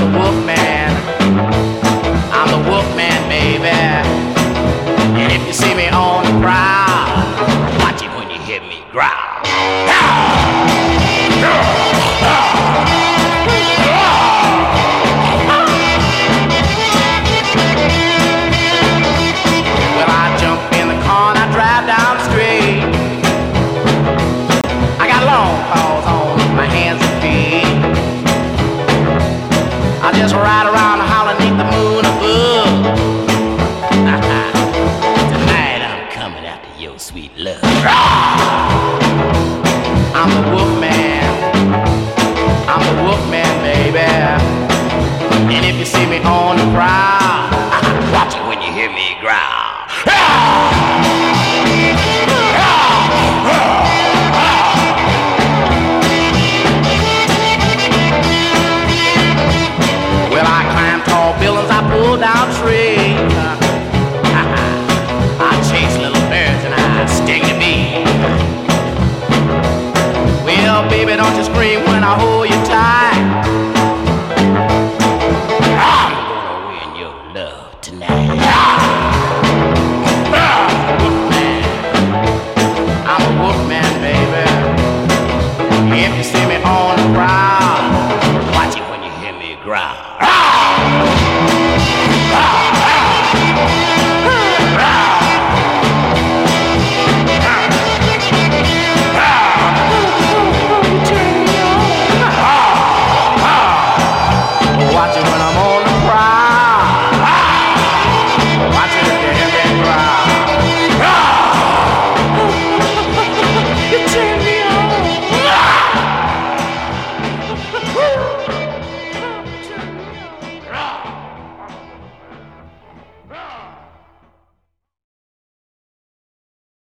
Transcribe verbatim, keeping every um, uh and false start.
wolfman. I'm the wolfman, baby. And if you see me on the prowl, watch it when you hear me growl. Well, I jump in the car and I drive down the street. I got long paws on my hands and feet. I just ride around